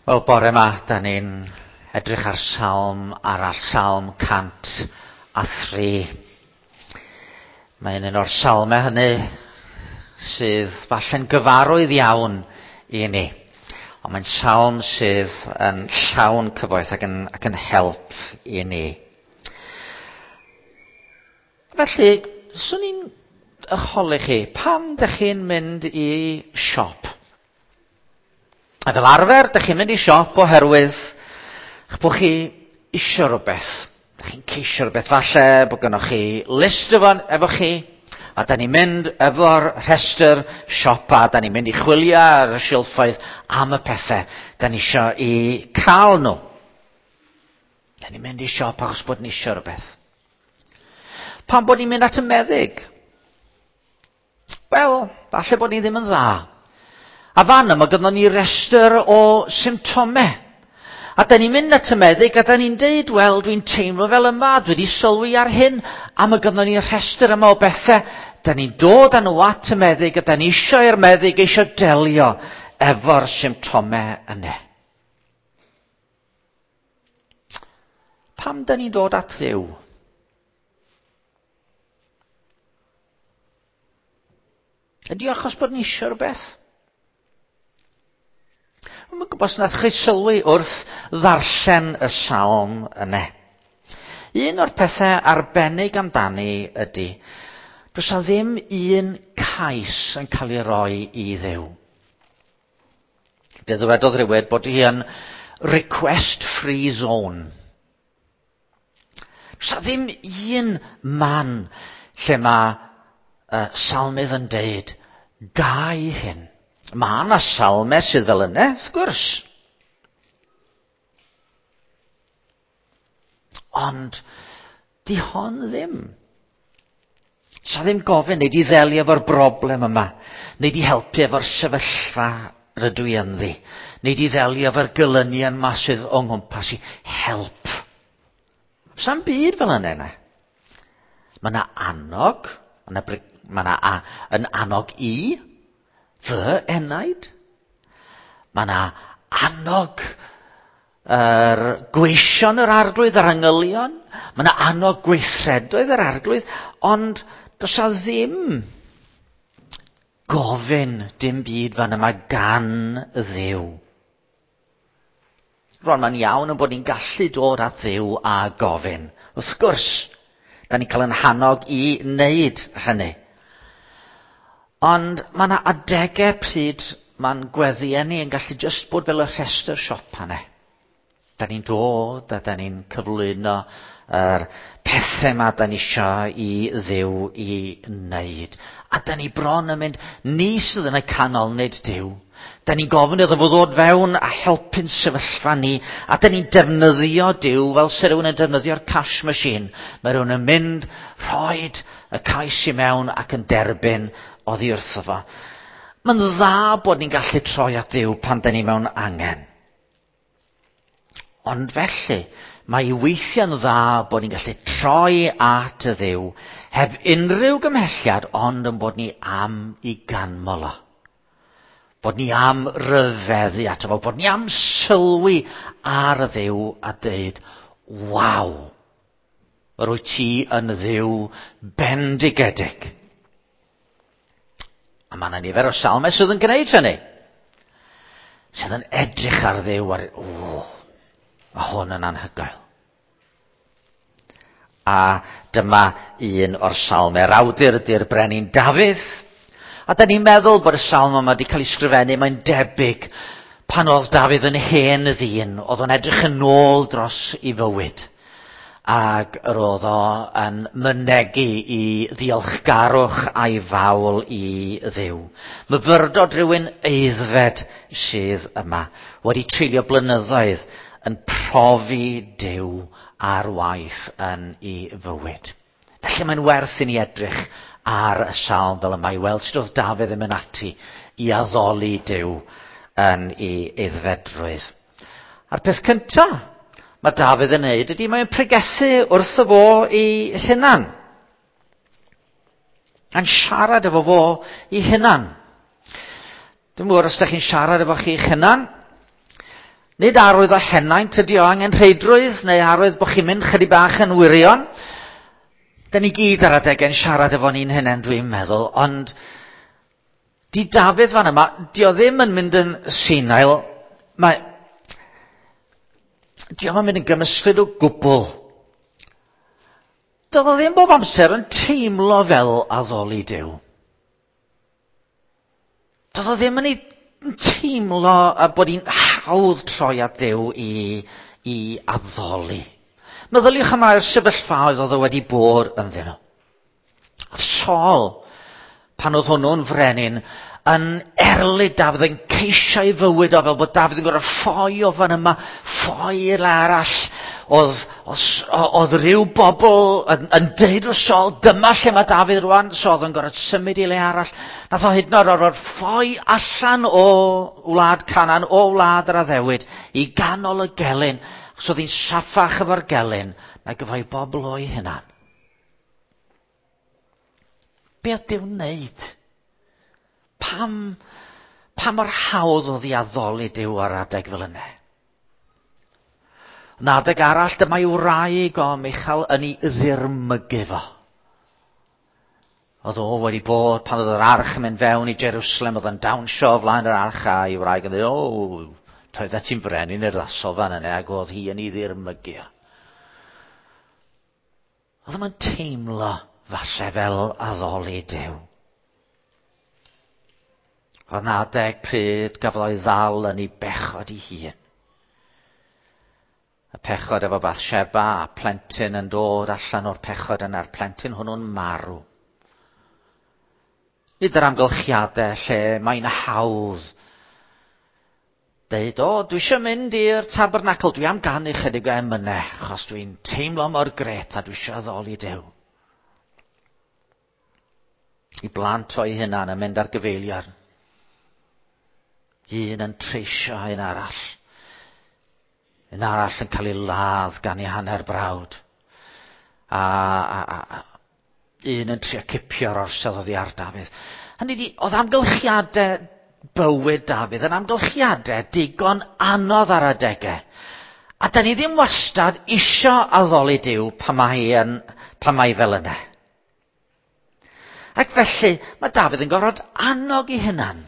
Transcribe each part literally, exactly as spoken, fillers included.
Wel, bore yma, da ni'n edrych ar salm arall, salm cant a thri. Mae'n un o'r salmau hynny sydd falle'n gyfarwydd iawn i ni. Ond mae'n salm sydd yn llawn cyfoeth ac yn, ac yn help i ni. Felly, swn i'n ycholi chi, pam dych chi'n mynd i siop? A fel arfer, dych chi'n mynd i siop oherwydd eich bod chi isio rhywbeth. Dych chi'n ceisio rhywbeth. Falle bod gennych chi list efo, efo chi, a da ni'n mynd efo'r rhestr siopa, da ni'n mynd i chwilio ar y silffoedd am y pethau da ni isio i cael nhw. Da ni'n mynd i siop achos bod ni isio rhywbeth. Pam bod ni'n mynd at y meddyg? Wel, falle bod ni ddim yn dda. A fan yma gyda ni restr o symptomau. A da ni'n mynd at y meddyg a da ni'n deud, wel, dwi'n teimlo fel yma, dwi wedi sylwi ar hyn, a mae gyda ni restr yma o bethau. Da ni'n dod â nhw at y meddyg a da ni eisiau i'r meddyg eisiau delio efo'r symptomau yna. Pam da ni'n dod at Dduw? Ydy achos bod ni eisiau rhywbeth? Mae'n gwybod os nath chi sylwi wrth ddarllen y salm yna. Un o'r pethau arbennig amdani ydy, does na ddim un cais yn cael ei roi i Dduw. Fe ddywedodd rhywun bod hi yn request free zone. Does na ddim un man lle mae uh, salmydd yn deud, gai hyn. Mae yna salmau sydd fel yna, wrth gwrs. Ond, di hon ddim. Sa ddim gofyn, neu di ddelio efo'r broblem yma, neu di helpu efo'r sefyllfa rydw i ynddi, neu di ddelio efo'r gylynion yma sydd o'n nghwmpas i. Help. Sa'n byd fel yna yna. Mae yna annog, mae yna yn annog i, fy enaid. Mae yna annog yr gweision yr arglwydd, yr angylion. Mae yna annog gweithredoedd yr arglwydd. Ond does na ddim gofyn dim byd fan yma gan Dduw. Ron, mae'n iawn yn bod ni'n gallu dod at Dduw a gofyn. Wrth gwrs, da ni'n cael yn hannog i wneud hynny. Ond mae yna adegau pryd mae'n gweddiau ni yn gallu just bod fel y rhestr siop hynny. Da ni'n dod a da ni'n cyflwyno yr pethau yma da ni eisiau i Dduw i wneud. A da ni bron yn mynd, ni sydd yn y canol nid Duw. Da ni'n gofyn iddo fo ddod fewn a helpu'n sefyllfa ni. A da ni'n defnyddio Duw fel sy'n rhywun yn defnyddio'r cash machine. Mae rhywun yn mynd, rhoed y cais i mewn ac yn derbyn oddi wrtho fo. Mae'n dda bod ni'n gallu troi at Dduw pan da ni mewn angen. Ond felly, mae i weithio'n dda bod ni'n gallu troi at y Dduw heb unrhyw gymhelliad, ond yn bod ni am i ganmol o. Bod ni am ryfeddu ato fo, bod ni am sylwi ar y Dduw a deud, waw, rwy ti yn Dduw bendigedig. A mae yna nifer o salmau sydd yn gwneud hynny. Sydd yn edrych ar Dduw ar, o, mae hwn yn anhygoel. A dyma un o'r salmau. Awdur ydy'r brenin Dafydd. A da ni'n meddwl bod y salm yma wedi cael ei sgrifennu, mae'n debyg pan oedd Dafydd yn hen ddyn, oedd o'n edrych yn ôl dros i fywyd. Ac roedd o yn mynegu i ddiolchgarwch a'i fawl i Dduw. Myfyrdod rhywun eiddfed sydd yma, wedi treulio blynyddoedd yn profi Duw ar waith yn ei fywyd. Felly mae'n werth i ni edrych ar y salm fel yma i weld sut oedd Dafydd yn mynd ati i addoli Duw yn ei eiddfedrwydd. A'r peth cyntaf mae Dafydd yn neud ydy mae'n pregethu wrtho fo ei hunan. A'n siarad efo fo ei hunan. Dwi'n mwyn os ydych chi'n siarad efo chi'ch hunan, Nid arwydd o henaint ydi o angen rheidrwydd, neu arwydd bod chi'n mynd chydig bach yn wirion. Da ni gyd ar adeg yn siarad efo ni'n hynny dwi'n meddwl, ond di Dafydd fan yma, di o ddim yn mynd yn sinail, mae, di o'n mynd yn gymysglyd o gwbl. Doedd o ddim bob amser yn teimlo fel addoli Duw. Doedd o ddim yn ei teimlo bod hi'n hawdd troi at Duw i, i addoli. Meddyliwch am ai'r sefyllfaoedd oedd o wedi bod yn ddyn nhw. Saul, pan oedd hwnnw'n frenin, yn erlyd Dafydd, yn ceisio ei fywyd o fel bod Dafydd yn gorfod ffoi o fan yma, ffoi i'r arall. Oedd, oedd, oedd rhyw bobl yn, yn deud o Saul, dyma lle mae Dafydd rwan, so oedd yn gorfod symud i le arall. Nath o hyd yn oed o'r ffoi allan o wlad Canan, o wlad yr addewid, i ganol y gelyn, so oedd hi'n saffach efo'r gelyn, na gyfau bobl o'i hunan. Be oedd Duw'n wneud? Pam, pam mor hawdd oedd i addoli Duw ar adeg fel yna? Yn adeg arall, dyma i'w wraig o Michal yn ei ddirmygu fo. Oedd o wedi bod pan oedd yr arch yn mynd fewn i Jerusalem, oedd yn dawnsio o flaen yr arch a i'w wraig yn dweud, o, toedd ti'n brenin i'r ddasol fan yna, ac oedd hi yn ei ddirmygu. Oedd yma'n teimlo falle fel addoli Duw. Oedd yn adeg pryd gafodd o'i ddal yn ei bechod ei hun. Y pechod efo Bathsheba a plentyn yn dod allan o'r pechod yna'r plentyn hwnnw'n marw. Nid yr amgylchiadau lle mae'n hawdd deud, o, dwi eisiau mynd i'r tabernacl, dwi am ganu chydig o emynau, achos dwi'n teimlo mor gret a dwi eisiau addoli Duw. I blant o'i hunan yn mynd ar gyfeilion. Un yn treisio un arall. Un arall yn cael ei ladd gan ei hanner brawd. A, a, a, a un yn trio cipio'r orsedd oddi ar Dafydd. Hynny di, oedd amgylchiadau bywyd Dafydd yn amgylchiadau digon anodd ar adegau. A da ni ddim wastad isio addoli Duw pan mae hi yn, pan mae hi fel yna. Ac felly, mae Dafydd yn gorfod annog ei hunan.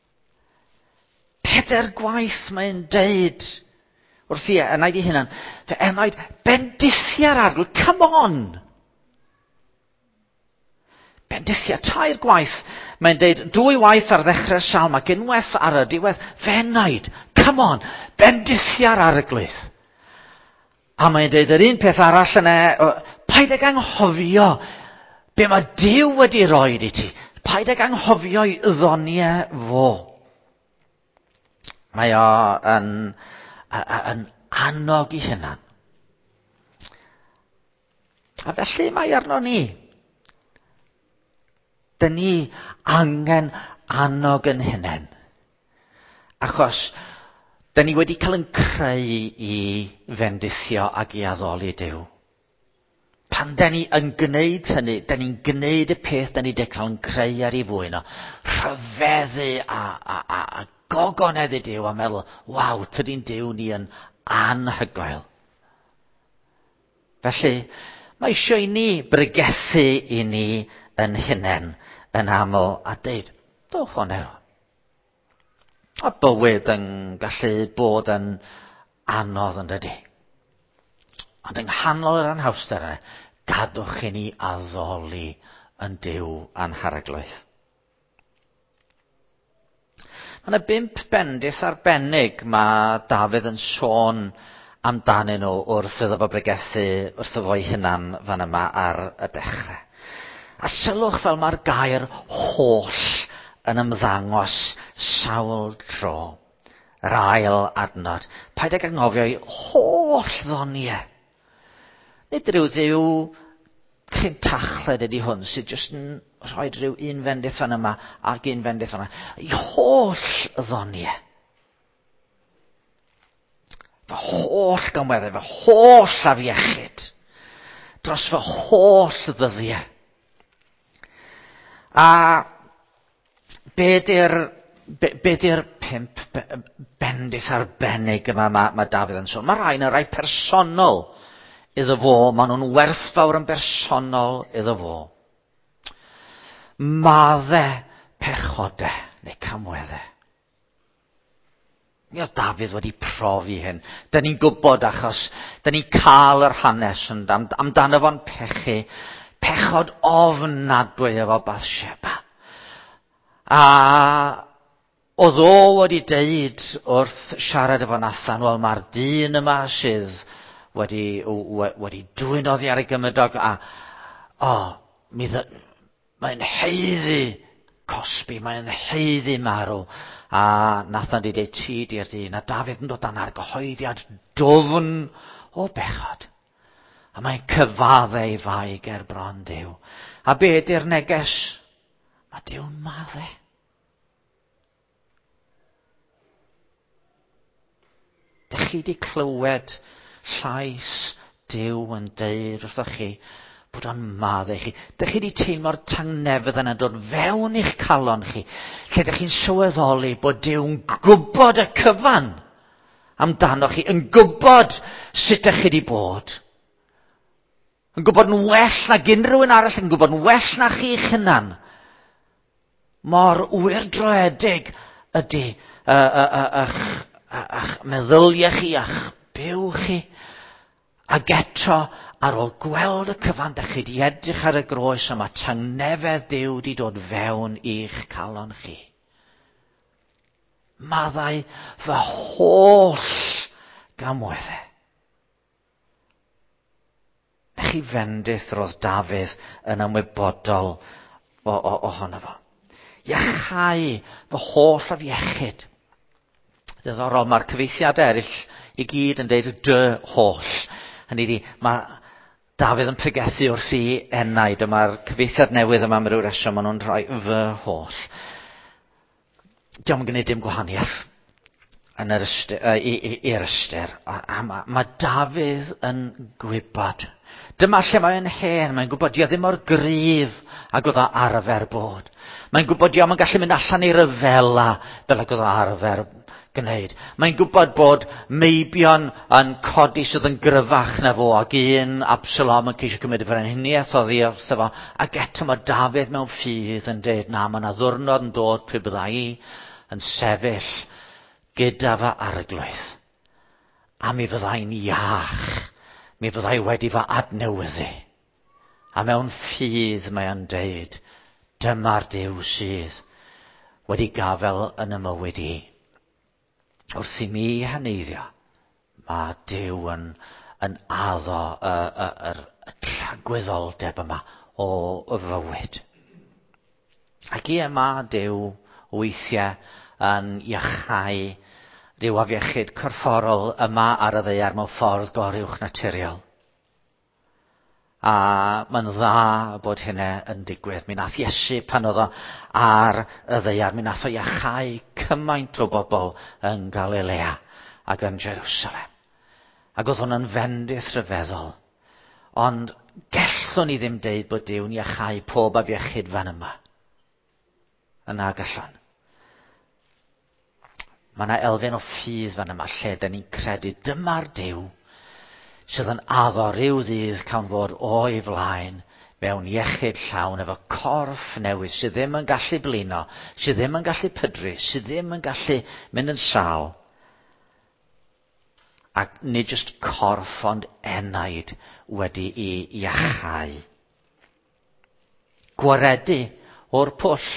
Peder gwaith mae'n deud wrth i enaid ei hunan, fe enaid bendithia'r arglwydd, come on! Bendithia, tair gwaith. Mae'n deud dwy waith ar ddechrau'r salm ac unwaith ar y diwedd, fe enaid, come on, bendithia'r arglwydd. A mae'n deud yr un peth arall yna, paid ag anghofio be mae Duw wedi roed i ti. Paid ag anghofio i ddoniau fo. Mae o yn, yn annog i hunan. A felly mae arno ni. Dyn ni angen annog yn hunan. Achos dyn ni wedi cael yn creu i fendithio ac i addoli Duw. Pan dyn ni yn gwneud hynny, dyn ni'n gwneud y peth dyn ni wedi cael yn creu ar ei fwyn o. Rhyfeddu a, a, a, a gogoneddu Duw a meddwl, waw, tydi'n Duw ni yn anhygoel. Felly, mae eisiau i ni bregethu i ni yn hunain yn aml a deud, do hwnna. A bywyd yn gallu bod yn anodd yn dydi. Ond yng nghanol yr anhawster yna, gadwch i ni addoli yn Duw anharglwydd. Mae yna bimp bendith arbennig mae Dafydd yn sôn amdanyn nhw wrth iddo fo bregethu wrth iddo fo'i hunan fan yma ar y dechrau. A sylwch fel mae'r gair holl yn ymddangos sawl tro. Yr ail adnod. Paid ag anghofio i holl ddoniau. Nid rhyw ddiw cyn tachled ydi hwn sydd jyst yn rhoi rhyw un fendith fan yma ac un fendith fan yma. I holl ddoniau. Fy holl gymweddau, fy holl afiechyd. Dros fy holl ddyddiau. A be di'r be, be di'r pump bendith arbennig yma mae, mae Dafydd yn sôn. Mae rhain yn rai personol iddo fo. Maen nhw'n werthfawr yn bersonol iddo fo. Maddau pechodau neu camweddau. Mi oedd Dafydd wedi profi hyn. Da ni'n gwybod achos da ni'n cael yr hanes am, amdano fo'n pechu. Pechod ofnadwy efo Bathsheba. A oedd o wedi deud wrth siarad efo Nathan, wel mae'r dyn yma sydd wedi, wedi dwyn oddi ar ei gymydog a o, mi dd... mae'n heiddi cosbi, mae'n heiddi marw. A Nathan di deud ti di'r dyn, a Dafydd yn dod â'n argyhoeddiad dwfn o bechod. A mae'n cyfaddau fai ger bron Duw. A be di'r neges? Mae Duw'n maddau. Dych chi di clywed llais Duw yn deud wrthoch chi bod o'n maddau chi. Dych chi di teimlo'r tangnefedd yna dod fewn i'ch calon chi. Lle dych chi'n sylweddoli bod Duw'n gwybod y cyfan amdano chi. Yn gwybod sut ych chi di bod. Yn gwybod yn well na unrhyw un arall. Yn gwybod yn well na chi'ch hunan. Mor wyrdroedig ydy ych meddyliau chi, a'ch byw chi. Ac eto, ar ôl gweld y cyfan, dych chi di edrych ar y groes yma, tangnefedd Duw di dod fewn i'ch calon chi. Maddau fy holl gamweddau. Dych chi fendith roedd Dafydd yn ymwybodol ohono fo. Iachau fy holl afiechyd. Diddorol, mae'r cyfeithiadau eraill i gyd yn deud dy holl. Hynny di, mae Dafydd yn pregethu wrth i enaid, a mae'r cyfeithiad newydd yma am ryw reswm, maen nhw'n rhoi fy holl. Diolch yn gwneud dim gwahaniaeth yn yr ystyr, uh, i'r ystyr. A, a mae, mae Dafydd yn gwybod. Dyma lle mae'n hen, mae'n gwybod di o ddim o'r gryf ac oedd o arfer bod. Mae'n gwybod di o mae'n gallu mynd allan i ryfela fel ac oedd o arfer gwneud. Mae'n gwybod bod meibion yn codi sydd yn gryfach na fo ac un Absalom yn ceisio cymryd y frenhiniaeth o ddi wrtho fo. Ac eto mae Dafydd mewn ffydd yn dweud na, mae yna ddwrnod yn dod pryd bydda i yn sefyll gyda fy arglwydd. A mi fydda i'n iach. Mi fydda i wedi fy adnewyddu. A mewn ffydd mae'n dweud, dyma'r Duw sydd wedi gafel yn y mywyd i. Wrth i mi haneiddio, mae Duw yn, yn addo y, y, y, y tragwyddoldeb yma o y fywyd. Ac i yma Duw weithiau yn iachau ryw afiechyd corfforol yma ar y ddaear mewn ffordd goruwch naturiol. A mae'n dda bod hynny yn digwydd. Mi nath Iesu pan oedd o ar y ddaear, mi nath o iachau cymaint o bobl yn Galilea ac yn Jerusalem. Ac oedd hwn yn fendith rhyfeddol. Ond gellwn ni ddim deud bod Duw'n iachau pob afiechyd fan yma. Yna gallwn. Mae yna elfen o ffydd fan yma lle da ni'n credu dyma'r Duw sydd yn addo ryw ddydd cawn fod o'i flaen mewn iechyd llawn efo corff newydd sydd ddim yn gallu blino, sydd ddim yn gallu pydru, sydd ddim yn gallu mynd yn sal. Ac nid jyst corff ond enaid wedi i iachau. Gwaredu o'r pwll.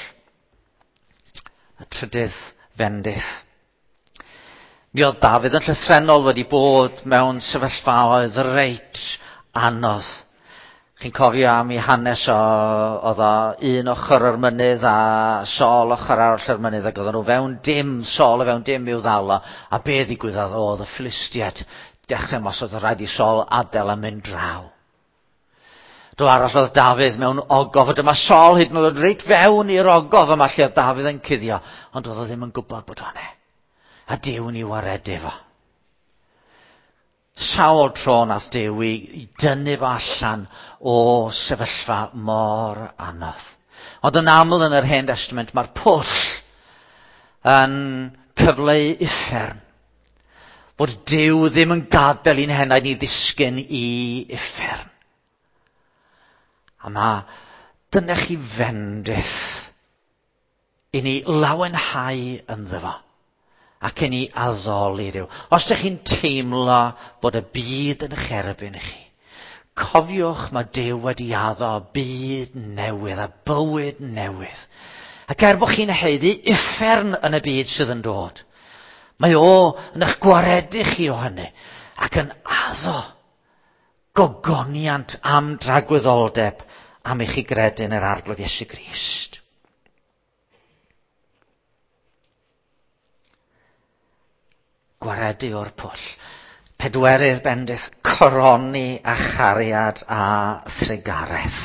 Y trydydd fendith. Mi oedd Dafydd yn llythrennol wedi bod mewn sefyllfaoedd reit anodd. Chi'n cofio am ei hanes o, oedd o un ochr yr mynydd a Saul ochr arall yr mynydd ac oedd nhw fewn dim, Saul o fewn dim i'w ddal o. A be ddigwyddodd oedd y Philistiaid dechrau mos oedd rhaid i Saul adael a mynd draw. Dro arall oedd Dafydd mewn ogof, a dyma Saul hyd yn oed reit fewn i'r ogof yma lle oedd Dafydd yn cuddio, ond oedd o ddim yn gwybod bod hwnne. A Duw ni waredu fo. Sawl tro nath Duw i dynnu fo allan o sefyllfa mor anodd. Ond yn aml yn yr Hen Testament mae'r pwll yn cyfleu uffern. Bod Duw ddim yn gadael i'n hennaid ni ddisgyn i uffern. A ma dyna chi fendith i ni lawenhau ynddo fo. Ac i ni addoli Duw. Os ydych chi'n teimlo bod y byd yn eich erbyn chi, cofiwch mae Duw wedi addo byd newydd a bywyd newydd. Ac er bod chi'n heiddi uffern yn y byd sydd yn dod, mae o yn eich gwaredu chi o hynny ac yn addo gogoniant am dragwyddoldeb am eich gredu yn yr arglwydd Iesu Grist. Gwaredu o'r pwll. Pedwerydd bendith, coroni a chariad a thrigareth.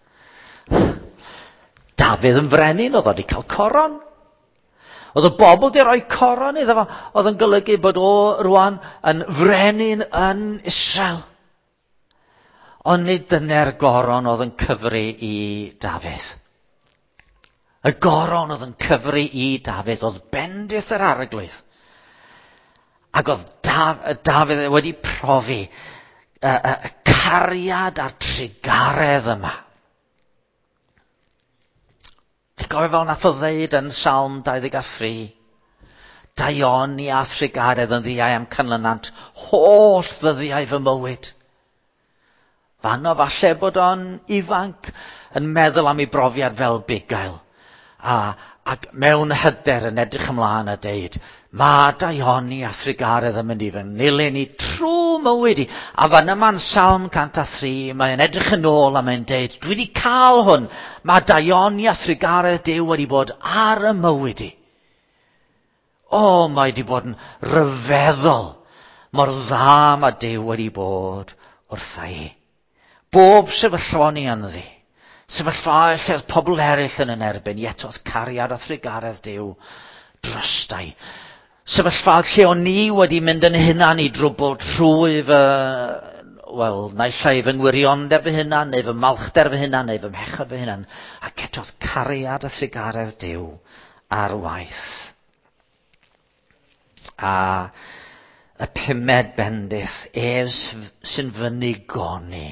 Dafydd yn frenin, oedd wedi cael coron. Oedd y bobl wedi rhoi coron iddo fo. Oedd yn golygu bod o rwan yn frenin yn Israel. Ond nid dyna'r goron oedd yn cyfri i Dafydd. Y goron oedd yn cyfri i Dafydd oedd bendith yr arglwydd. Ac oedd Dafydd wedi profi y, y, y cariad a'r trigaredd yma. Eich gofio fel nath o ddeud yn Psalm dau ddeg tri. Daioni a thrigaredd yn ddiau am canlynant, holl ddyddiau fy mywyd. Fanno falle bod o'n ifanc yn meddwl am ei brofiad fel bugail. A, ac mewn hyder yn edrych ymlaen a deud, mae Daioni a thrigaredd yn mynd i fy nilyn i trwy mywyd i. A fan yma'n Psalm cant a tri, mae'n edrych yn ôl a mae'n deud, dwi wedi cael hwn, mae Daioni a thrigaredd Duw wedi bod ar y mywyd i. O, mae wedi bod yn ryfeddol mor dda mae Duw wedi bod wrtha i. Bob sefyllfa ni ynddi. Sefyllfa lle oedd pobl eraill yn yn erbyn, eto oedd cariad a thrigaredd Duw drostai. Sefyllfa lle o'n ni wedi mynd yn hunan i drwbl trwy fy, wel, naill ai fy ngwiriondeb fy hunan, neu fy malchder fy hunan, neu fy mhechod fy hunan. Ac eto oedd cariad a thrigaredd Duw ar waith. A y pumed bendith, ef sy'n fyny goni.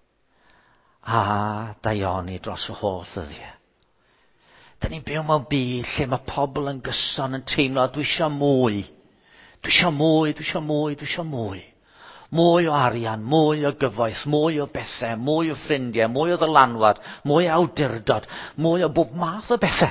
A Daioni dros y holl ddyddiau. Da ni'n byw mewn byd lle mae pobl yn gyson yn teimlo, dwi eisiau mwy. Dwi eisiau mwy, dwi eisiau mwy, dwi eisiau mwy. Mwy o arian, mwy o gyfoeth, mwy o bethau, mwy o ffrindiau, mwy o ddylanwad, mwy o awdurdod, mwy o bob math o bethau.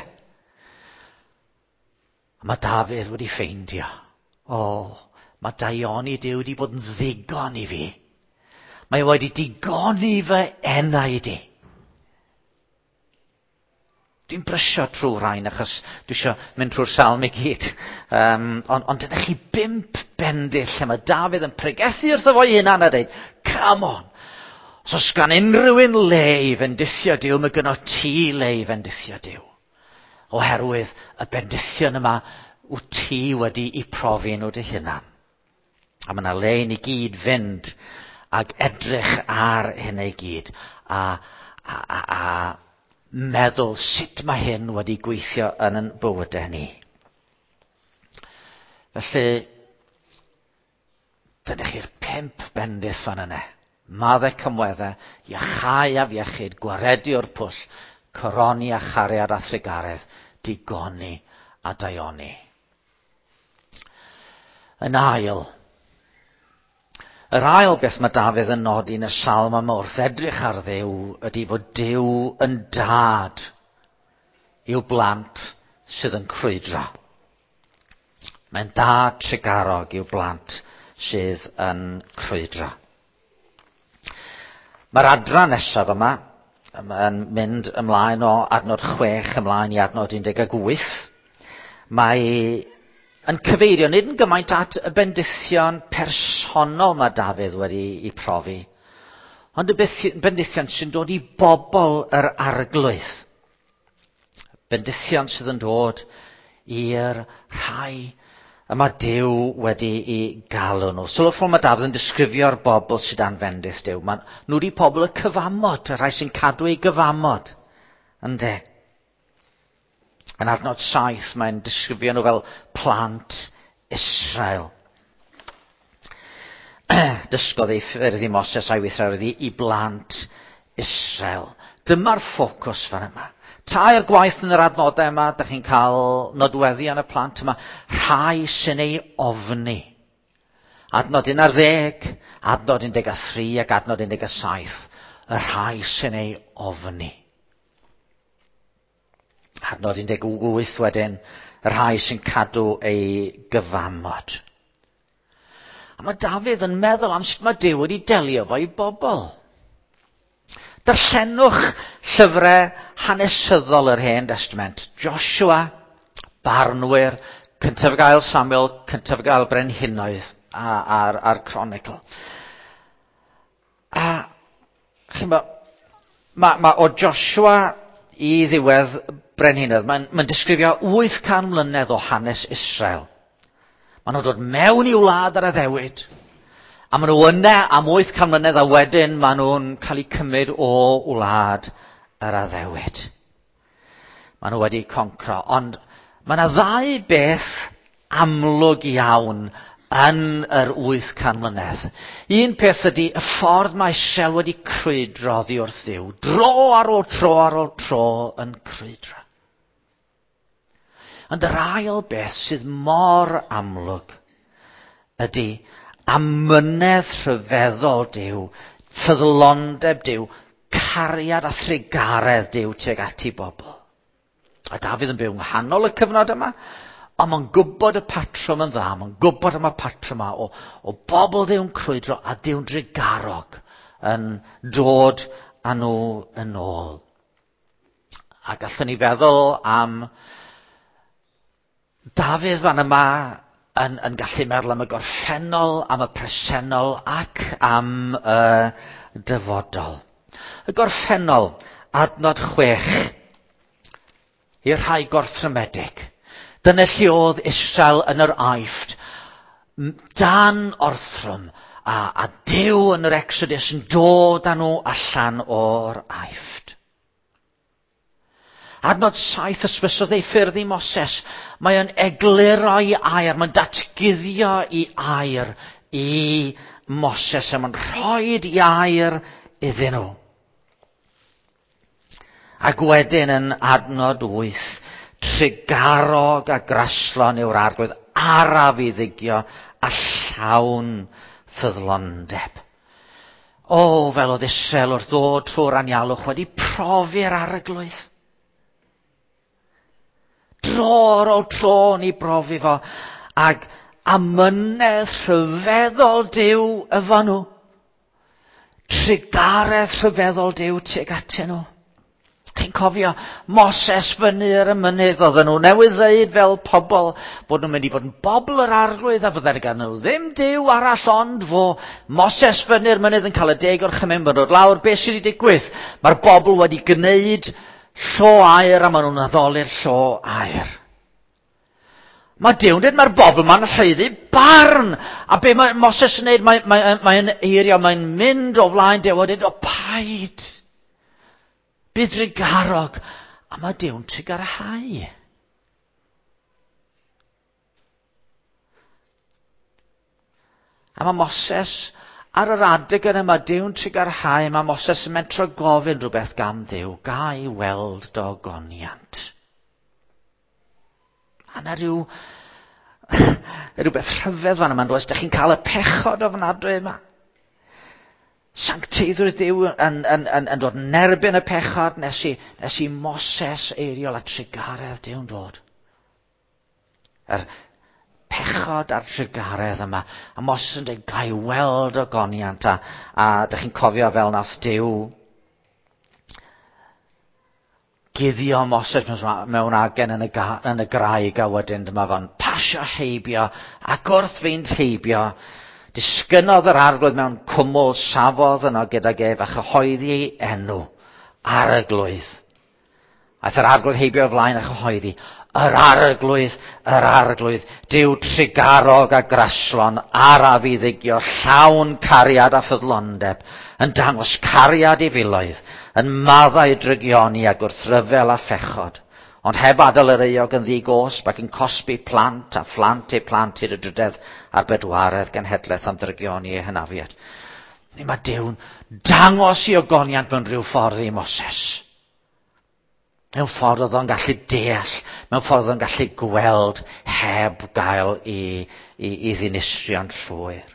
Mae Dafydd wedi ffeindio, o, mae Daioni Duw wedi bod yn ddigon i fi. Mae wedi digoni fy enaid i. Dwi'n brysio trwy rhain achos dwi eisiau mynd trwy'r Psalm i gyd. Um, ond ond dyna chi bimp bendill lle mae Dafydd yn pregethu wrtho fo'i hunan a dweud, come on, os oes gan unrhyw un le i fendithio Duw, mae gyno ti le i fendithio Duw. Oherwydd y bendithion yma wyt ti wedi i profi nhw dy hunan. A mae yna le i ni gyd fynd ag edrych ar hynny i gyd a, a, a, a meddwl sut mae hyn wedi gweithio yn yn bywydau ni. Felly, dyna chi'r pimp bendith fan yna. Maddau cymweddau, iachau a fiechyd, gwaredu o'r pwll, coroni a chariad a thrigaredd, digoni a Daioni. Yn ail, yr ail beth mae Dafydd yn nodi yn y Psalm yma wrth edrych ar Dduw ydy fod Duw yn dad i'w blant sydd yn crwydro. Mae'n dad trigarog i'w blant sydd yn crwydro. Mae'r adran nesaf yma yn mynd ymlaen o adnod chwech ymlaen i adnod un deg wyth. Mae yn cyfeirio nid yn gymaint at y bendithion personol mae Dafydd wedi ei profi, ond y bendithion sy'n dod i bobl yr arglwydd. Bendithion sydd yn dod i'r rhai y mae Duw wedi ei galw nhw. Sylwch fel mae Dafydd yn disgrifio'r bobl sydd dan fendith Duw. Mae nhw wedi pobl y cyfamod, y rhai sy'n cadw ei gyfamod. Ynde? Yn adnod saith, mae'n disgrifio nhw fel plant Israel. Dysgodd ei ffyrdd i Moses a'i weithred i, i blant Israel. Dyma'r ffocws fan yma. Tair gwaith yn yr adnodau yma, da chi'n cael nodweddion y plant yma, rhai sy'n ei ofni. Adnod un ar ddeg, adnod un deg a thri ac adnod un deg a saith. Y rhai sy'n ei ofni. Adnod un deg wyth wedyn, y rhai sy'n cadw ei gyfamod. A mae Dafydd yn meddwl am sut mae Duw wedi delio fo'i bobl. Darllenwch llyfrau hanesyddol yr Hen Testament. Joshua, Barnwyr, cyntaf gael Samuel, cyntaf gael Brenhinoedd a'r, ar Chronicle. A chi'n ma, ma, ma o Joshua i ddiwedd Brenhinoedd, mae'n ma disgrifio wyth can mlynedd o hanes Israel. Maen nhw'n dod mewn i wlad ar y ddewyd. A maen nhw yna am wyth can mlynedd a wedyn maen nhw'n cael eu cymryd o wlad ar y ddewyd. Maen nhw wedi concro. Ond mae yna ddau beth amlwg iawn yn yr wyth can mlynedd. Un peth ydy y ffordd mae Israel wedi crwydroddi wrth Dduw. Dro ar ôl tro ar ôl tro yn crwydro. Ond yr ail beth sydd mor amlwg ydy amynedd rhyfeddol Duw, ffyddlondeb Duw, cariad a thrigaredd Duw tuag at ei bobl. A Dafydd yn byw yng nghanol y cyfnod yma, ond mae'n gwybod y patrwm yn dda, mae'n gwybod am y patrwm yma o, o bobl Dduw'n crwydro a Dduw'n drigarog yn dod â nhw yn ôl. A gallwn ni feddwl am Dafydd fan yma yn, yn gallu meddwl am y gorffennol, am y presennol ac am y dyfodol. Y gorffennol, adnod chwech, i'r rhai gorthrymedig. Dyna lle oedd Israel yn yr Aifft, dan orthrwm, a, a Duw yn yr Exodus yn dod â nhw allan o'r Aifft. Adnod saith ysbrysodd ei ffyrdd i Moses. Mae o'n egluro i air, mae'n datguddio i air i Moses, a mae'n rhoi i air iddyn nhw. Ac wedyn yn adnod wyth, trigarog a graslon yw'r arglwydd, araf i ddigio a llawn ffyddlondeb. O, fel oedd Israel wrth ddod trwy'r anialwch wedi profi'r arglwydd. Tro ar ôl tro ni brofi fo, ag amynedd rhyfeddol Duw efo nhw. Trigaredd rhyfeddol Duw tuag atyn nhw. Chi'n cofio Moses fyny ar y mynydd, oedden nhw newydd ddeud fel pobl bod nhw'n mynd i fod yn bobl yr arglwydd a fydden gan nhw ddim Duw arall ond fo. Moses fyny'r mynydd yn cael y deg o'r chymyn bod nhw'n lawr. Beth sydd wedi digwydd? Mae'r bobl wedi gwneud llo air a maen nhw'n addoli'r llo air. Mae Duw'n dweud mae'r bobl ma'n rhaeddu barn. A be mae Moses yn neud, mae'n mae, mae eirio, mae'n mynd o flaen Duw a dweud, o paid. Bydd drigarog. A mae Duw'n trigarhau. A mae Moses ar yr adeg yna, mae Duw'n trigarhau, mae Moses yn mentro gofyn rhywbeth gan Dduw, ga i weld dogoniant. A na rhyw, rhywbeth rhyfedd fan yma, does, da chi'n cael y pechod o fnadwy yma. Sancteiddwr Dduw yn, yn, yn, yn dod yn erbyn y pechod nes i, nes i Moses eiriol a trigaredd Dduw'n dod. Yr pechod a'r trigaredd yma. A Moses yn dweud, ga i weld ogoniant. A, a da chi'n cofio fel nath Duw guddio Moses mewn agen yn y, ga, yn y graig, a wedyn dyma fo'n pasio heibio, ac wrth fynd heibio, disgynodd yr arglwydd mewn cwmwl safodd yno gydag ef a chyhoeddi ei enw ar y glwydd. Aeth yr arglwydd heibio o flaen a chyhoeddi, yr arglwydd, yr arglwydd, Duw trigarog a graslon, araf i ddigio, llawn cariad a ffyddlondeb, yn dangos cariad i filoedd, yn maddau drygioni ag wrthryfel a phechod, Ond heb adael yr eog yn ddigosb ac yn cosbi plant a phlant eu plant i'r drydedd a'r bedwaredd genhedlaeth am ddrygion i eu hynafiad. Mae Duw'n dangos i ogoniant mewn rhyw ffordd i Moses. Mewn ffordd oedd o'n gallu deall, mewn ffordd oedd o'n gallu gweld heb gael i, i, i ddinistrio'n llwyr.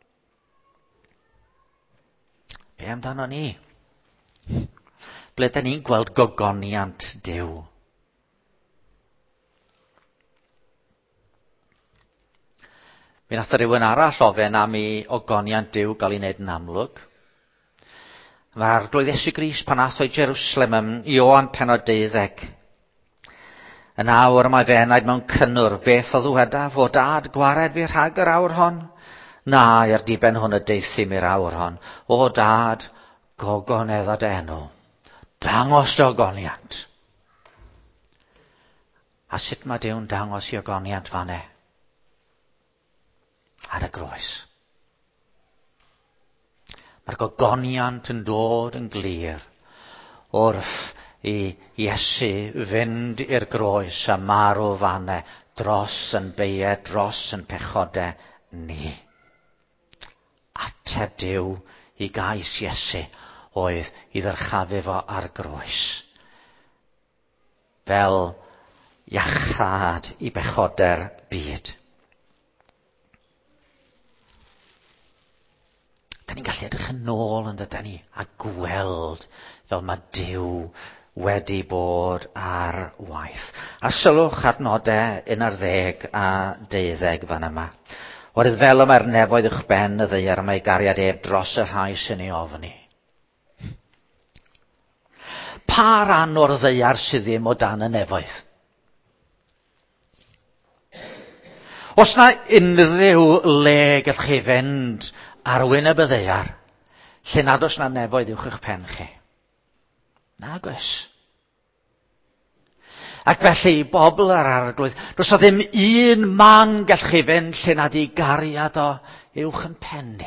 Be amdano ni? Ble da ni'n gweld gogoniant Duw? Mi nath rhywun arall ofyn am i ogoniant Duw gael ei wneud yn amlwg. Mae'r Arglwydd Iesu Grist pan ath o i Jerusalem yn Ioan pennod deuddeg. Yn awr mae fe enaid mewn cynnwr beth o ddweda fod dad gwared fi rhag yr awr hon. Na, i'r diben hwn y deithim i'r awr hon. O dad, gogoneddod enw. Dangos dy ogoniant. A sut mae Duw'n dangos i ogoniant fanne? Ar y groes. Mae'r gogoniant yn dod yn glir wrth i Iesu fynd i'r groes a marw fanne dros yn beie, dros yn pechodau ni. Ateb Duw i gais Iesu oedd i ddyrchafu fo ar groes. Fel iachad i bechoder byd. Da ni'n gallu edrych yn ôl yn dydyn ni a gweld fel mae Duw wedi bod ar waith. A sylwch adnodau un ar ddeg a deuddeg fan yma. Oherwydd fel y mae'r nefoedd uwch ben y ddaear mae gariad eb dros y rhai sy'n ei ofni. Pa ran o'r ddaear sydd ddim o dan y nefoedd? Os na unrhyw le gallwch chi fynd ar wyneb y ddaear, lle nad oes na nefoedd uwch eich pen chi. Nag oes. Ac felly, bobl ar arglwydd, does o ddim un man gallwch chi fynd lle nad i gariad o uwch yn pen ni.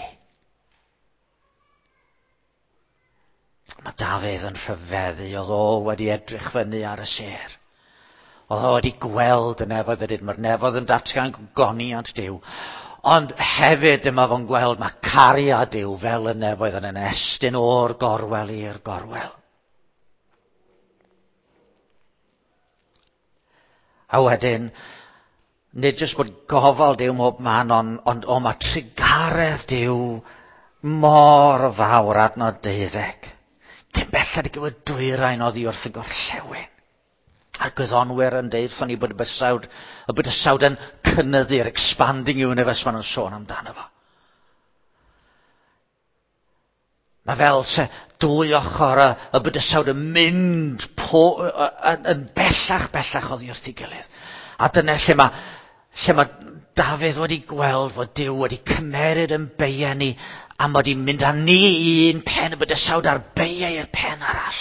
Mae Dafydd yn rhyfeddu, oedd o wedi edrych fyny ar y sêr. Oedd o wedi gweld y nefoedd ydyn, mae'r nefoedd yn datgan gogoniant Duw. Ond hefyd dyma fo'n gweld mae cariad Duw fel y nefoedd yn ymestyn o'r gorwel i'r gorwel. A wedyn, nid jyst bod gofal Duw mob man, ond, ond o mae trigaredd Duw mor fawr adnod deuddeg. Cyn belled i gyfod dwyrain oddi wrth y gorllewin. A'r gwyddonwyr yn deud ffyn i bod y bysawd, y bydysawd yn cynyddu'r expanding universe maen nhw'n sôn amdano fo. Mae fel se dwy ochr y, y bydysawd yn mynd po, yn bellach bellach oddi wrth ei gilydd. A dyna lle mae, lle mae Dafydd wedi gweld fod Duw wedi cymeryd yn beie ni a mod i'n mynd â ni un pen y bydysawd ar beie i'r pen arall.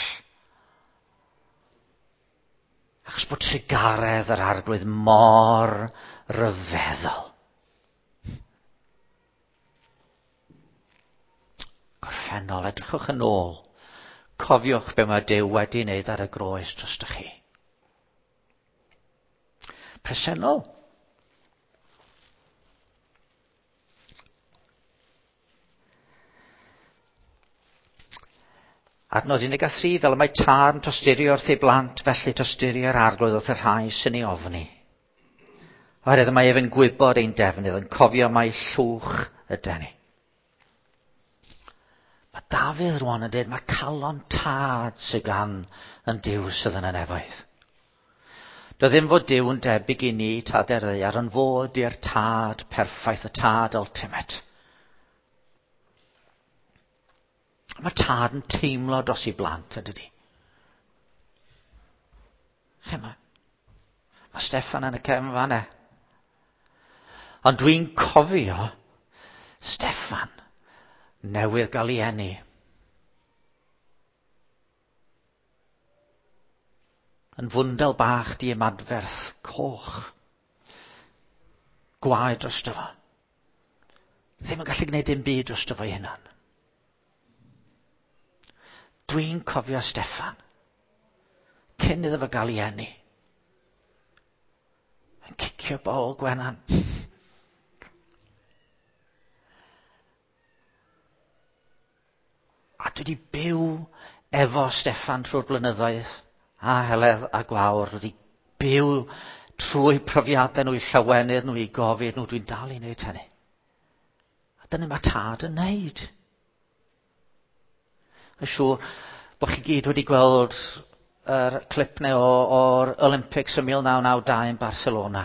Achos bod trigaredd yr arglwydd mor ryfeddol. Gorffennol, edrychwch yn ôl. Cofiwch be mae Duw wedi wneud ar y groes dros chi. Presennol. Adnod unig a thri, fel y mae tân tosturio wrth ei blant, felly tosturio'r arglwydd wrth y rhai sy'n ei ofni. Oherwydd mae efo'n gwybod ein defnydd, yn cofio mai llwch ydy ni. Mae Dafydd rwan yn dweud, mae calon tad sy'n gan yn Duw sydd yn y nefoedd. Do ddim fod Duw yn debyg i ni tad er ddeiar, ond fod i'r tad perffaith, y tad ultimate. Mae tad yn teimlo dros ei blant, ydy. Che mae? Mae Steffan yn y cefn fanne. Ond dwi'n cofio Steffan newydd gael ei eni. Yn fwndel bach di ymadferth coch. Gwaed dros dy fo. Ddim yn gallu gwneud dim byd dros dy fo ei hunan. Dwi'n cofio Steffan, cyn iddo fo gael ei eni, Yn cicio bol Gwenan. A dwi wedi byw efo Steffan trwy'r blynyddoedd, a Heledd a Gwawr, dwi wedi byw trwy profiadau nhw, i llawenydd nhw, i gofid nhw, dwi'n dal i wneud hynny. A dyna mae tad yn wneud. Yn siŵr bod chi gyd wedi gweld yr clip neu o'r Olympics yn mil naw naw dau yn Barcelona.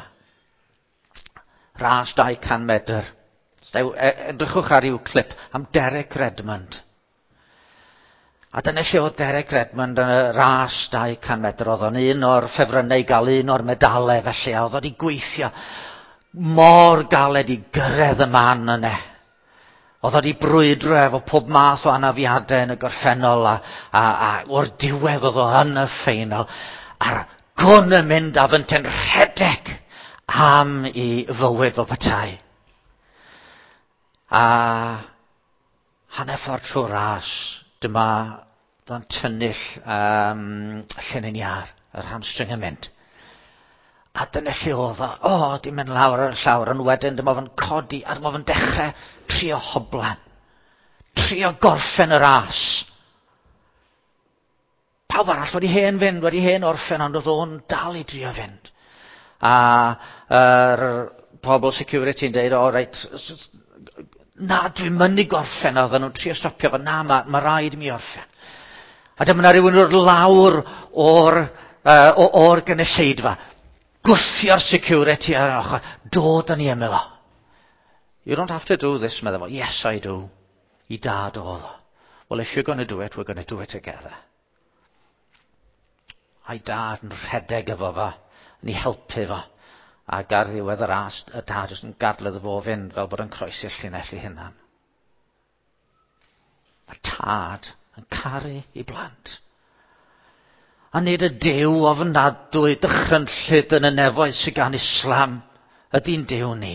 Ras dau can medr. Edrychwch ar ryw clip am Derek Redmond. A dyna lle oedd Derek Redmond yn y ras dau can medr. Oedd o'n un o'r ffefrynnau gael un o'r medalau felly. A oedd o'n i gweithio mor galed i gyrraedd y man yna. Oedd o'n i brwydro efo pob math o anafiadau yn y gorffennol. A, a, a o'r diwedd oedd o yn y ffeinal. A'r gwn yn mynd a fynta'n rhedeg am i fywyd fel petai. A hanner ffordd trwy'r ras. Dyma fan tynnull um, llenyn iar, yr hamstring yn mynd. A dyna lle oedd o, o, di mynd lawr ar y llawr, yn wedyn dyma fan codi, a dyma fan dechrau trio hoblan. Trio gorffen y ras. Pawb arall wedi hen fynd, wedi hen orffen, ond oedd o'n dal i drio fynd. A yr er, pobl security yn dweud, o reit, na, dwi'n mynd i gorffen, a oedden nhw'n trio stopio fo, na, mae ma rhaid mi orffen. A dyma na rhywun o'r lawr o'r, uh, o'r gynulleidfa, gwthio'r security ar ochr, dod yn i ymyl o. You don't have to do this, medda fo. Yes, I do. I dad oedd o. Well, if you're going to do it, we're going to do it together. A'i dad yn rhedeg efo fo, yn i helpu fo. A gar ddiwedd yr ast, y dad jyst yn gadledd fo fynd fel bod yn croesi'r llinell i hynna'n. Mae'r tad yn caru i blant. A nid y Duw ofnadwy dychrynllyd yn y nefoedd sydd gan Islam ydy'n Duw ni.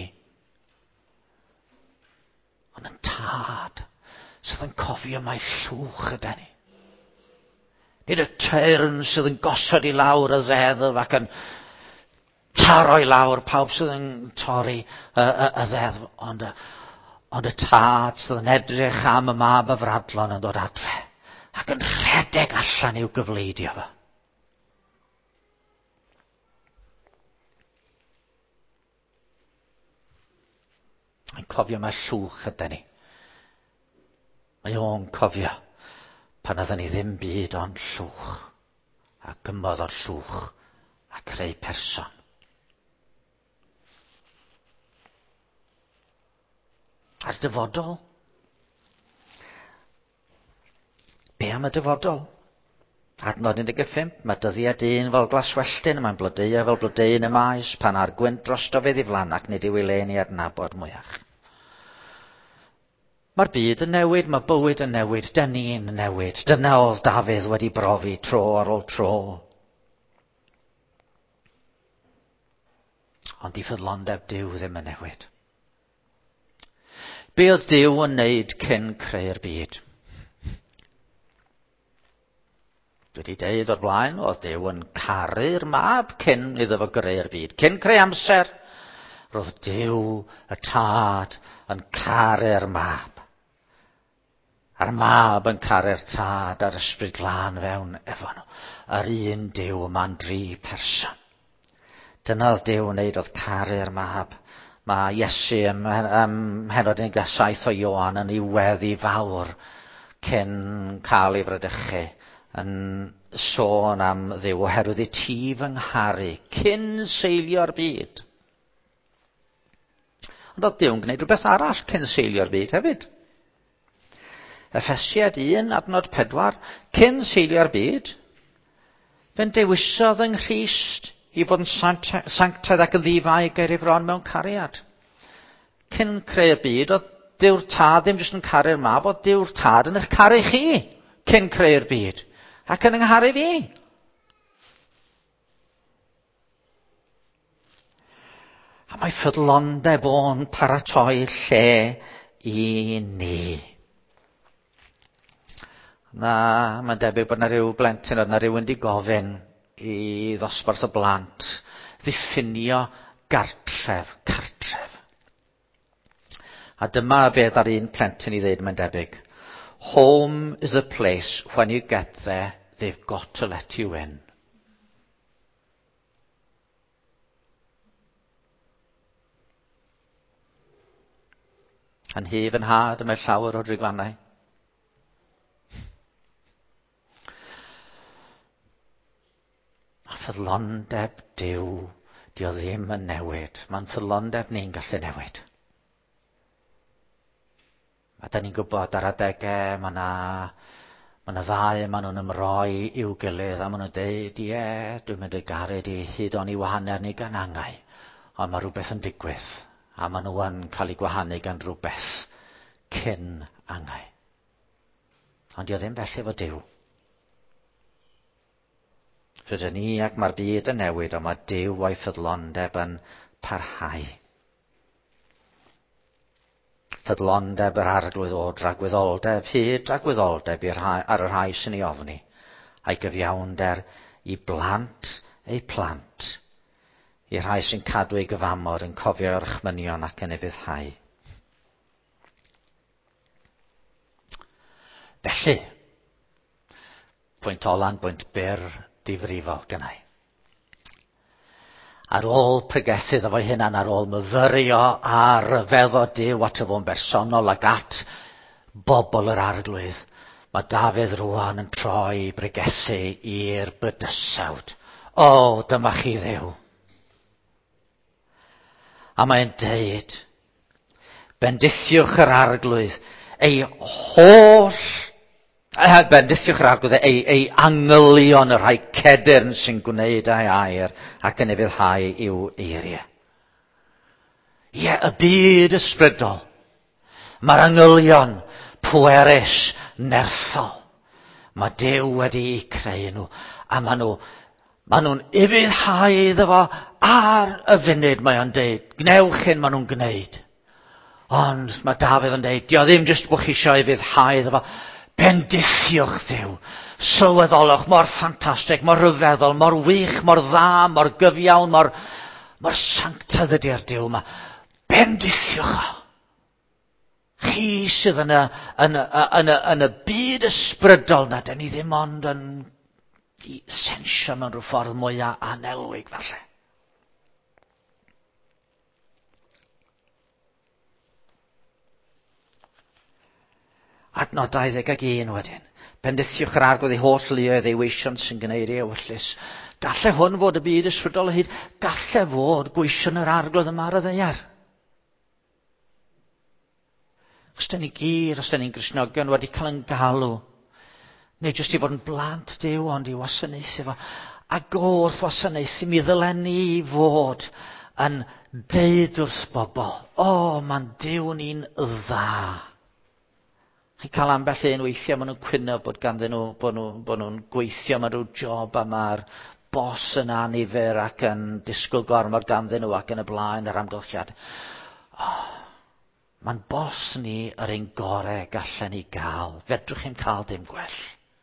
Ond yn tad sydd yn cofio mai llwch yda ni. Nid y teyrn sydd yn gosod i lawr y ddeddf ac yn taro i lawr pawb sydd yn torri y, y, y ddeddf, ond y, ond y tad sydd yn edrych am y mab y fradlon yn dod adre ac yn rhedeg allan i'w gyfleidio fo. Mae'n cofio mae llwch yda ni. Mae o'n cofio pan oedden ni ddim byd ond llwch a gymodd o'r llwch a creu person. A'r dyfodol? Be am y dyfodol? Adnod un deg pump, mae dyddiad un fel glaswelltyn, mae'n blodeuo fel blodeuyn y maes, pan ar gwynt drosto fe ddiflan ac nid yw ei le ni adnabod mwyach. Mae'r byd yn newid, mae bywyd yn newid, dyn ni'n newid. Dyna oedd Dafydd wedi brofi tro ar ôl tro. Ond i ffyddlondeb Duw ddim yn newid. Be oedd Duw yn neud cyn creu'r byd? Dwi wedi deud o'r blaen, oedd Duw yn caru'r mab cyn iddo fo greu'r byd. Cyn creu amser, roedd Duw y tad yn caru'r mab. A'r mab yn caru'r tad a'r ysbryd glân fewn efo nhw. Yr un Duw yma'n dri person. Dyna oedd Duw yn neud, oedd caru'r mab. Mae Iesu ym Mhenod un deg saith o Ioan yn ei weddi fawr cyn cael ei fradychu yn sôn am Dduw oherwydd i ti fy ngharu cyn seilio'r byd. Ond oedd Duw'n gwneud rhywbeth arall cyn seilio'r byd hefyd. Effesiad un adnod pedwar, cyn seilio'r byd, fe'n dewisodd yng Nghrist i fod yn sanctaidd ac yn ddifau geir bron mewn cariad. Cyn creu'r byd, oedd Duw'r tad ddim jyst yn caru'r mab, oedd Duw'r tad yn eich caru chi cyn creu'r byd ac yn yngharu fi. A mae ffyddlondeb o'n paratoi lle i ni. Na, mae'n debyg bod na ryw blentyn, oedd na rywun di gofyn i ddosbarth y blant ddiffinio gartref, cartref. A dyma beth ar un plentyn I ddweud mae'n debyg. Home is a place when you get there, they've got to let you in. Yn hif yn had y mae llawer o drigwannau. A ffyddlondeb Duw, di o ddim yn newid. Mae'n ffyddlondeb ni'n gallu newid. A da ni'n gwybod ar adegau, mae yna ma ddau, mae nhw'n ymroi i'w gilydd, a mae nhw'n dweud, ie, dwi'n mynd i gared I hyd o'n I wahanner ni gan angau. Ond mae rhywbeth yn digwydd, a mae nhw yn cael eu gwahanu gan rhywbeth cyn angau. Ond di o ddim felly efo Duw. Rydyn ni ac mae'r byd yn newid, ond mae Duw o'i ffyddlondeb yn parhau. Ffyddlondeb yr arglwydd o dragwyddoldeb, hyd dragwyddoldeb ar yr rhai sy'n ei ofni, a'i gyfiawnder I blant eu plant, I rhai sy'n cadw ei gyfamod yn cofio'r chmynion ac yn ufuddhau. Felly, pwynt ola'n bwynt byr difrifol gynnau. Ar ôl pregethydd efo hynna'n ar ôl myfyrio ar ryfeddo Duw at y fo'n bersonol ag at bobl yr arglwydd, mae Dafydd rŵan yn troi bregethu i'r bydysawd. O, dyma chi Dduw. A mae'n deud, bendithiwch yr arglwydd, ei holl bendithiwch yr arglwydd, ei, ei angylion yr rhai cedyrn sy'n gwneud ei air ac yn ufuddhau i'w eiriau. Ie, y byd ysbrydol. Mae'r angylion pwerus nerthol. Mae Duw wedi eu creu nhw, a maen nhw, maen nhw'n ufuddhau iddo fo ar y funud mae o'n deud, gnewch hyn maen nhw'n gwneud. Ond mae Dafydd yn deud, dio ddim jyst bod chi eisiau ufuddhau iddo fo, bendithiwch Dduw, sylweddolwch, mor ffantastig, mor ryfeddol, mor wych, mor dda, mor gyfiawn, mor, mor sanctaidd ydy'r Duw yma. Bendithiwch o. Chi sydd yn y, yn, y, yn, y, yn y byd ysbrydol na, da ni ddim ond yn sensio mewn rhyw ffordd mwyaf anelwig falle. Adnod dau ddeg ag un wedyn. Bendithiwch yr arglwydd ei holl luoedd ei weision sy'n gwneud ei ewyllus. Galle hwn fod y byd ysbrydol o hyd. Galle fod gweision yr arglwydd yma ar y ddeiar. Os da ni gyr, os da ni'n Gristnogion wedi cael yn galw, neu jyst I fod yn blant Duw ond I wasanaethu fo. A gwrth wasanaethu mi ddylen ni fod yn deud wrth bobl, o, mae'n Duw ni'n dda. Chi'n cael ambell un weithiau, maen nhw'n cwyno bod ganddyn nhw, bod, nhw, bod nhw'n gweithio mewn rhyw job a mae'r bos yn anifer ac yn disgwyl gormod ganddyn nhw ac yn y blaen yr amgylchiad. Oh, mae'n bos ni yr un gorau gallen ni gael. Fedrwch chi'n cael dim gwell.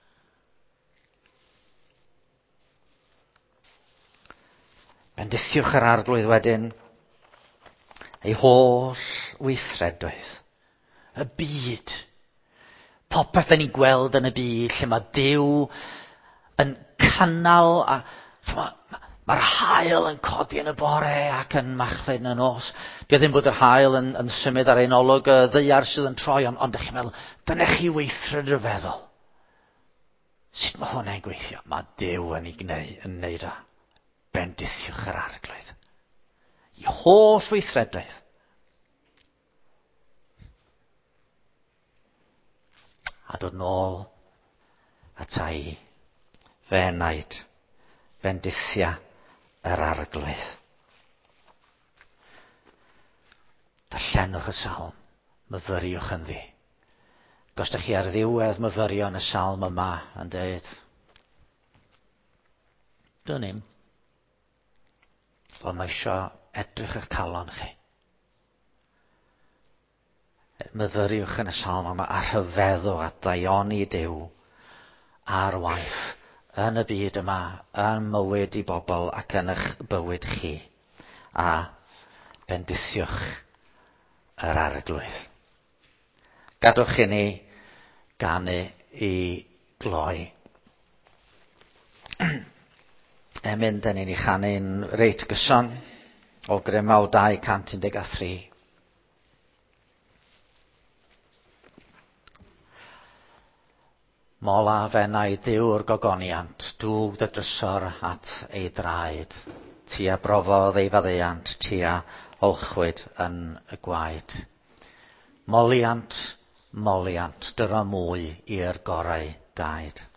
Bendithiwch yr arglwydd wedyn, ei holl weithredoedd, y byd. Popeth da ni'n gweld yn y byd lle mae Duw yn cynnal a mae'r haul yn codi yn y bore ac yn machfed yn y nos. Dio ddim bod yr haul yn, yn symud ar ein olwg y ddeiar sydd yn troi, ond, ond ych chi'n meddwl, dyna chi weithred y feddwl. Sut mae hwnna'n gweithio? Mae Duw yn ei gwneud, yn neud o. Bendithiwch yr arglwydd. I holl weithredoedd. A dod nôl ata I, fe naid, bendithia yr arglwydd. Darllenwch y salm, myfyriwch yn ddi. Os ydych chi ar ddiwedd myfyrio yn y salm yma yn dweud, dyn ni'm, ond mae eisiau edrych eich calon chi. Myfyriwch yn y salm yma a rhyfeddwch a daioni Duw ar waith yn y byd yma, yn mywyd I bobl ac yn eich bywyd chi. a bendithiwch yr arglwydd. Gadwch i ni ganu i gloi. E mynd yn un i chanu'n reit gyson o grymaw dau cant un deg a thri. Mola fennau Dyw'r gogoniant, dŵg dy drysor at ei draed. Tia brofodd ei faddeuant, tia olchwyd yn y gwaed. Moliant, moliant, dyro mwy i'r gorau gaed.